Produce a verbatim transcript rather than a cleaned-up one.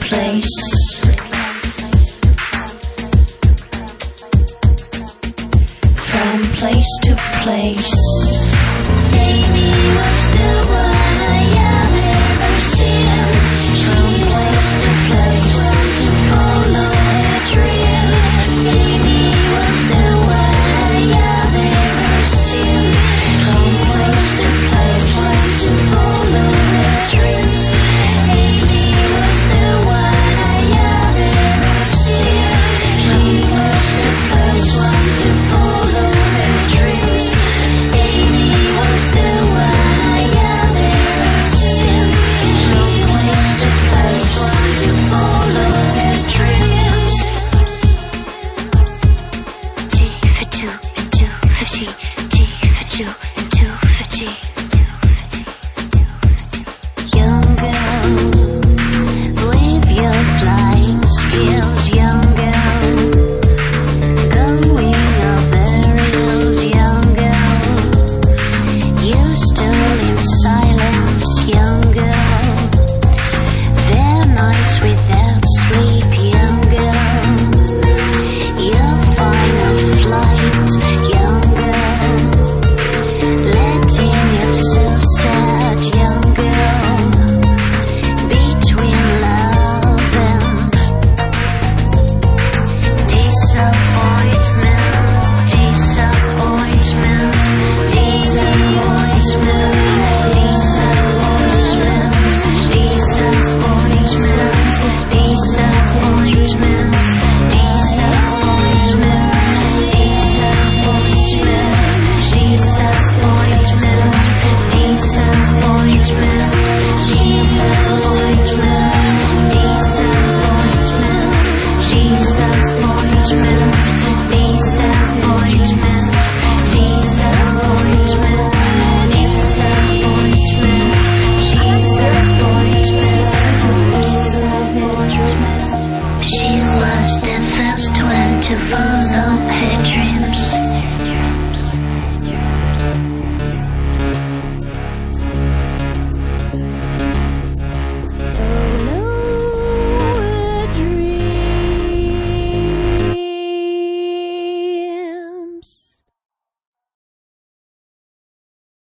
place. From place to place. Baby was the one I have ever seen. From place to place, to follow her dreams. Baby was the one I have ever seen. From place to place, to follow her dreams. Baby was the one I have ever seen. From place to place, to follow her dreams. Baby was the one I have ever seen. From place to place, to follow her dreams. T for two and two for T, T for two.